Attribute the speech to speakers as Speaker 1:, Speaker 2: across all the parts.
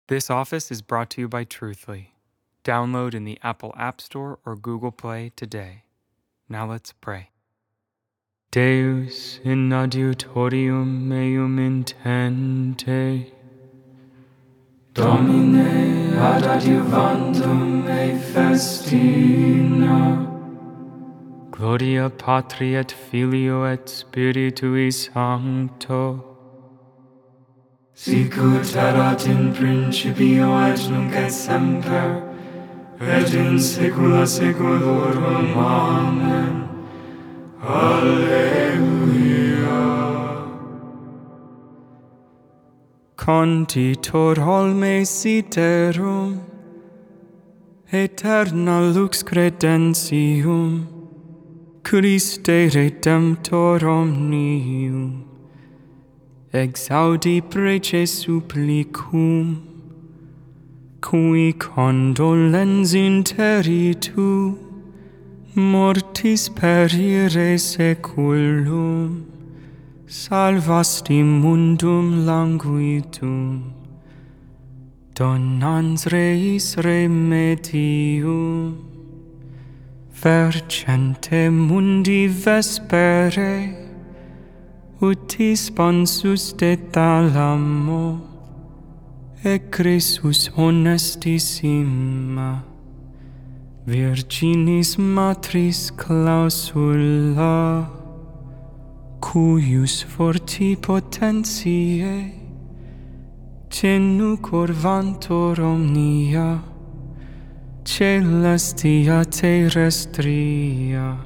Speaker 1: This office is brought to you by Truthly. Download in the Apple App Store or Google Play today. Now let's pray. Deus in adiutorium meum intente, Domine ad adiuvandum me festina, Gloria Patri et Filio et Spiritui Sancto, Sicut erat in principio et nunc et semper, et in saecula saeculorum. Amen. Alleluia. Contitor olme siterum, aeterna lux credentium, Christe Redemptor omnium, exaudi prece supplicum, cui condolens interitu, mortis perire seculum, salvasti mundum languitum, donans reis remedium, vercente mundi vespere, utis sponsus de thalamo, e Christus honestissima, Virginis matris clausula, cuius forti potentiae, tenucor vantor omnia, celestia terrestria,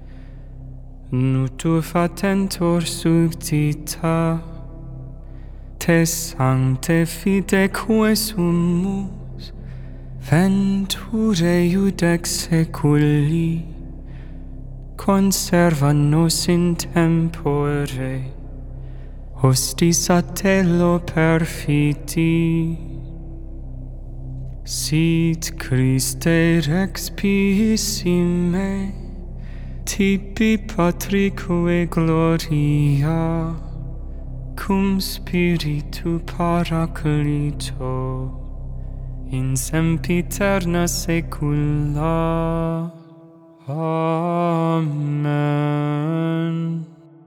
Speaker 1: nutu fatentor subtita, te sancte fideque sumus, venture iudex seculi, conserva nos in tempore, hostis a telo perfiti. Sit Christe rex pissime, tibi Patrique gloria, cum spiritu paraclito, in sempiterna saecula. Amen.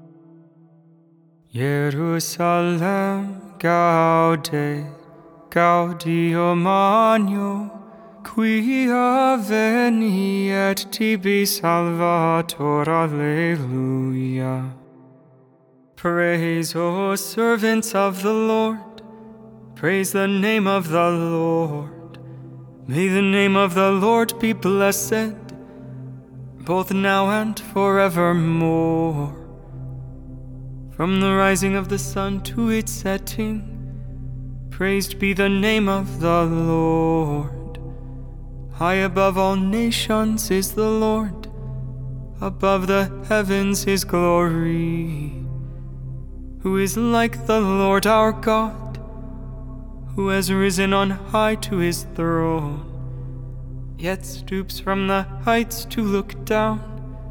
Speaker 1: Jerusalem gaude, gaudio magno, quia veni et tibi salvator. Alleluia. Praise, O servants of the Lord, praise the name of the Lord. May the name of the Lord be blessed, both now and forevermore. From the rising of the sun to its setting, praised be the name of the Lord. High above all nations is the Lord, above the heavens his glory. Who is like the Lord our God, who has risen on high to his throne, yet stoops from the heights to look down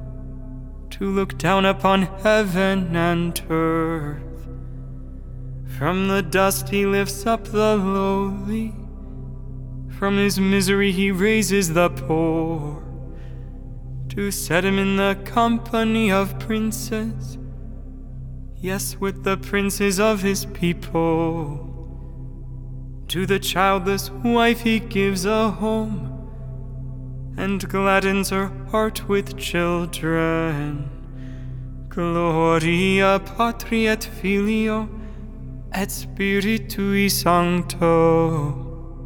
Speaker 1: upon heaven and earth. From the dust he lifts up the lowly, from his misery he raises the poor, to set him in the company of princes, yes, with the princes of his people. To the childless wife he gives a home, and gladdens her heart with children. Gloria Patri et Filio et Spiritui Sancto,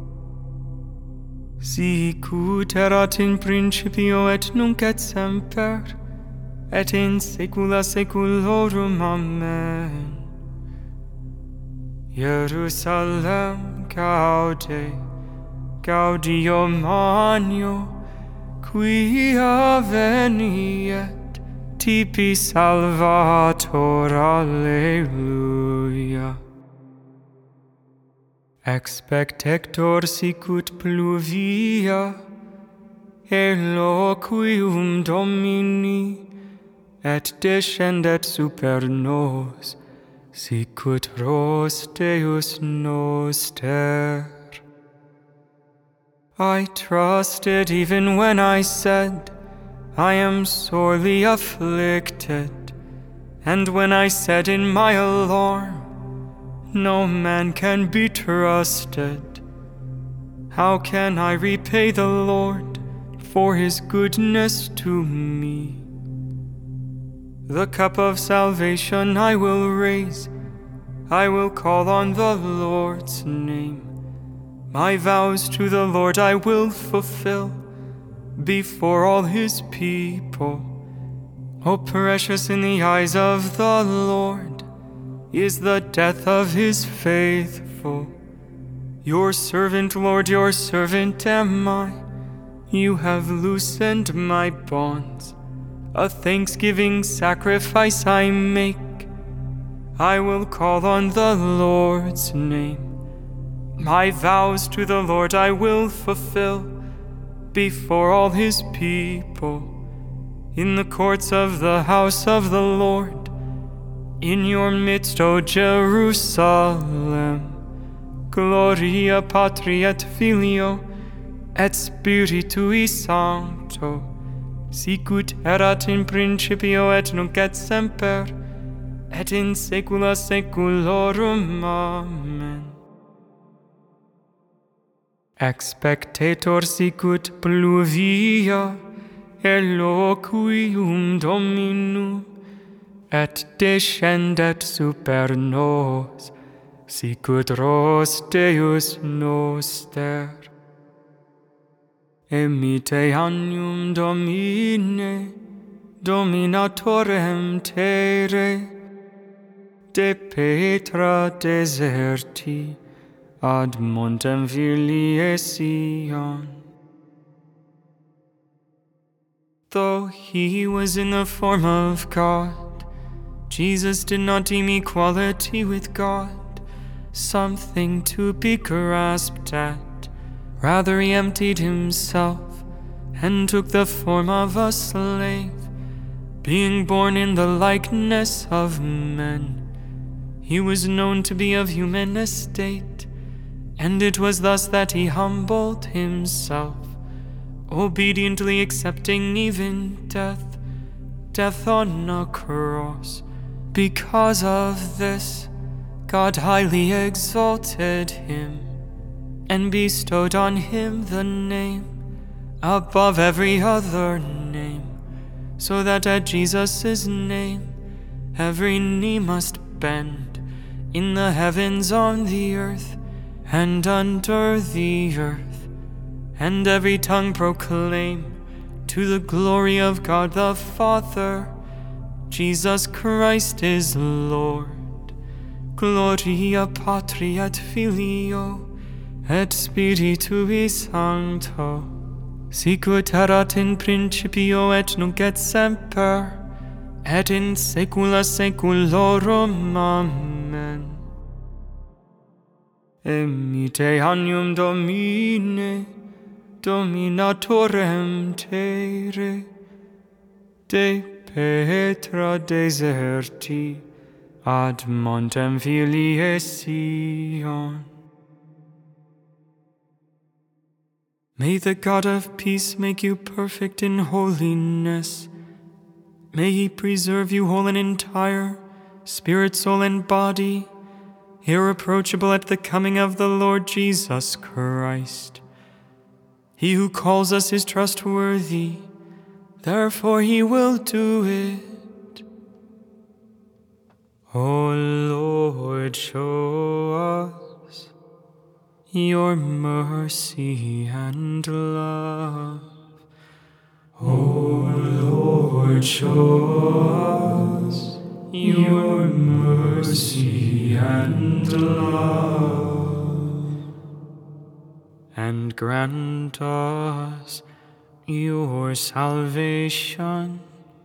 Speaker 1: sicut erat in principio et nunc et semper, et in saecula saeculorum. Amen. Jerusalem gaude, gaudio magno, quia veni et tibi salvator. Alleluia. Expectector sicut pluvia, eloquium Domini, et descendet super nos, sicut ros Deus noster. I trusted even when I said, I am sorely afflicted, and when I said in my alarm, no man can be trusted. How can I repay the Lord for his goodness to me? The cup of salvation I will raise, I will call on the Lord's name. My vows to the Lord I will fulfill before all his people. Oh, precious in the eyes of the Lord is the death of his faithful. Your servant, Lord, your servant am I. You have loosened my bonds. A thanksgiving sacrifice I make. I will call on the Lord's name. My vows to the Lord I will fulfill before all his people. In the courts of the house of the Lord, in your midst, O Jerusalem. Gloria Patri et Filio et Spiritui Sancto, sicut erat in principio et nunc et semper, et in saecula saeculorum. Amen. Expectator sicut pluvia, eloquium Dominum, et descendet super nos, sicut ros Deus noster. Emite annum Domine, dominatorem terre, de Petra deserti, ad montem filiae Sion. Though he was in the form of God, Jesus did not deem equality with God something to be grasped at. Rather, he emptied himself and took the form of a slave, being born in the likeness of men. He was known to be of human estate, and it was thus that he humbled himself, obediently accepting even death on a cross. Because of this, God highly exalted him and bestowed on him the name above every other name, so that at Jesus' name every knee must bend, in the heavens, on the earth, and under the earth, and every tongue proclaim to the glory of God the Father, Jesus Christ is Lord. Gloria Patri et Filio et Spiritui Sancto, sicut erat in principio et nunc et semper, et in saecula saeculorum. Amen. Emite annum Domine, dominatorem terre, de Petra deserti, ad montem filiae Sion. May the God of peace make you perfect in holiness. May he preserve you whole and entire, spirit, soul, and body, irreproachable at the coming of the Lord Jesus Christ. He who calls us is trustworthy, therefore he will do it. O Lord, show us your mercy and love. O Lord, show us your mercy and love, and grant us your salvation,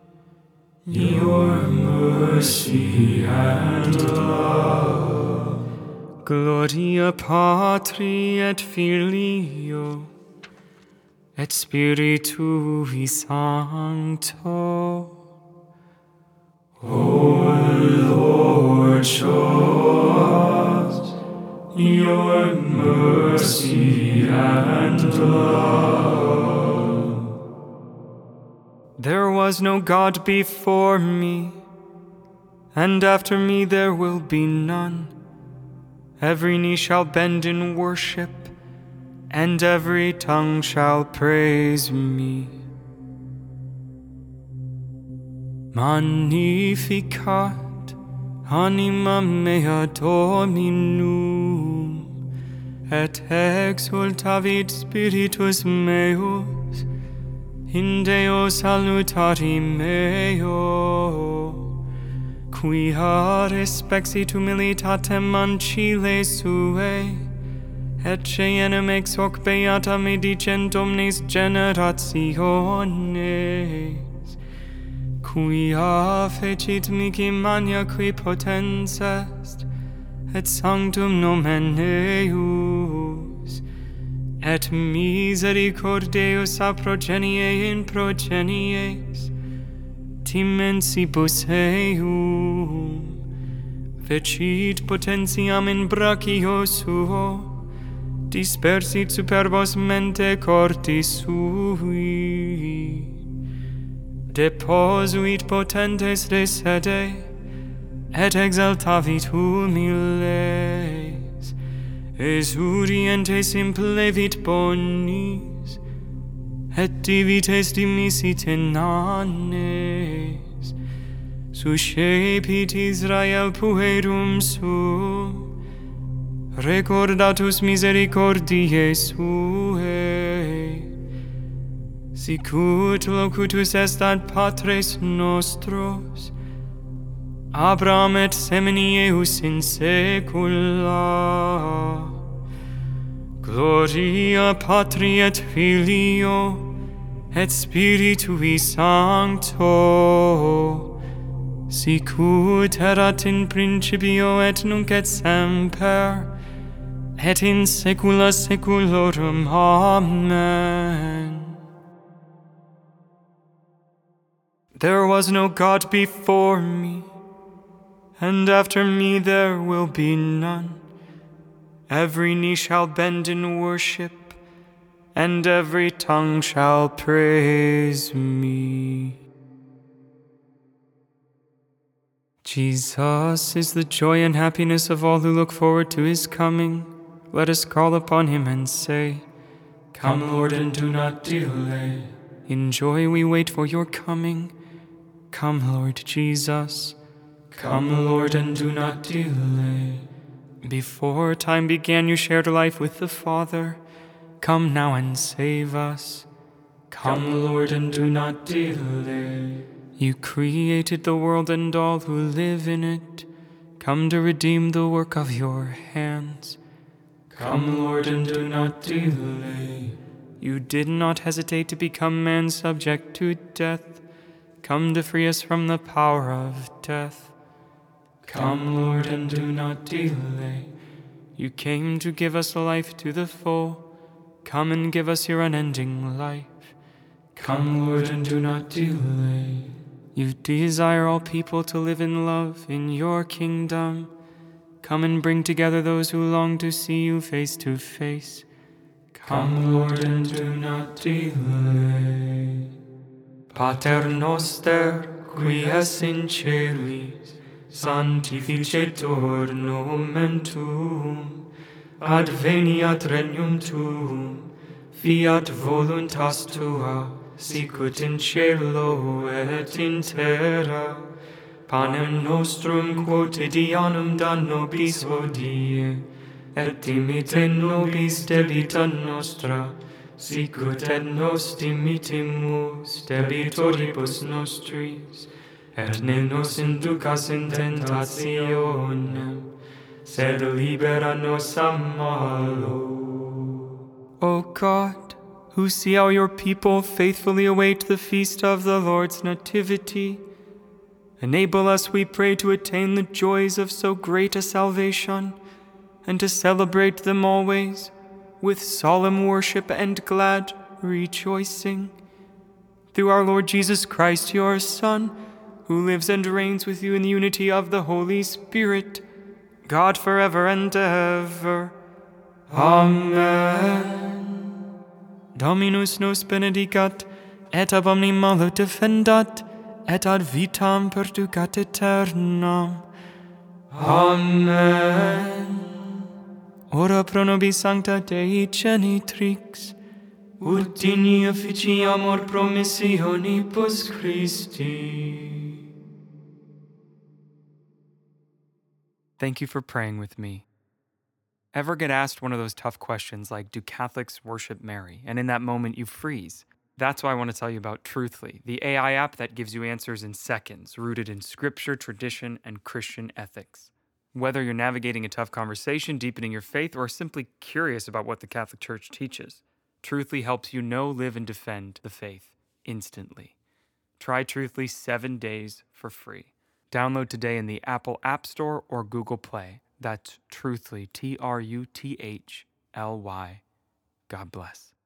Speaker 1: your mercy and love. Gloria Patri et Filio et Spiritui Sancto. O Lord, show us your mercy and love. There was no God before me, and after me there will be none. Every knee shall bend in worship, and every tongue shall praise me. Magnificat anima mea Dominum, et exultavit spiritus meus in Deo salutari meo, quia respexit humilitatem ancile sue, et cenem ex hoc beata me dicent omnes generationes, quia fecit mihi magna qui potens est, et sanctum nomen eius, et misericordiaeus a progenie in progenies, timensibus eum, fecit potentiam in brachio suo, dispersit superbos mente cortis sui, deposuit potentes de sede, et exaltavit humiles, exurientes implevit bonis, et divites dimisit in annes, suscepit Israel puerum suum, recordatus misericordiae suae, sicut locutus est ad patres nostros, Abraham et semini eius in saecula. Gloria Patri et Filio et Spiritui Sancto, sicut erat in principio et nunc et semper, et in saecula saeculorum. Amen. There was no God before me, and after me there will be none. Every knee shall bend in worship, and every tongue shall praise me. Jesus is the joy and happiness of all who look forward to his coming. Let us call upon him and say, Come, Lord, and do not delay. In joy we wait for your coming. Come, Lord Jesus. Come, Lord, and do not delay. Before time began, you shared life with the Father. Come now and save us. Come, Lord, and do not delay. You created the world and all who live in it. Come to redeem the work of your hands. Come, Lord, and do not delay. You did not hesitate to become man subject to death. Come to free us from the power of death. Come, Lord, and do not delay. You came to give us life to the full. Come and give us your unending life. Come, Lord, and do not delay. You desire all people to live in love in your kingdom. Come and bring together those who long to see you face to face. Come, Lord, and do not delay. Pater noster, qui es in celis, sanctificetur nomen tuum, adveniat regnum tuum, fiat voluntas tua, sicut in cielo et in terra. Panem nostrum quotidianum da nobis hodie, et dimitte nobis debita nostra, sicut et nos dimittimus debitoribus nostris, et ne nos inducas in tentationem, sed libera nos a malo. O God, who see how your people faithfully await the feast of the Lord's nativity, enable us, we pray, to attain the joys of so great a salvation, and to celebrate them always with solemn worship and glad rejoicing. Through our Lord Jesus Christ, your Son, who lives and reigns with you in the unity of the Holy Spirit, God forever and ever. Amen. Dominus nos benedicat, et ab omni malo defendat, et ad vitam perducat aeternam. Amen. Ora pro nobis sancta Dei genitrix, ut digni officiamur promissionibus Christi. Thank you for praying with me. Ever get asked one of those tough questions like, do Catholics worship Mary? And in that moment you freeze. That's why I want to tell you about Truthly, the AI app that gives you answers in seconds, rooted in scripture, tradition, and Christian ethics. Whether you're navigating a tough conversation, deepening your faith, or simply curious about what the Catholic Church teaches, Truthly helps you know, live, and defend the faith instantly. Try Truthly 7 days for free. Download today in the Apple App Store or Google Play. That's Truthly, Truthly. God bless.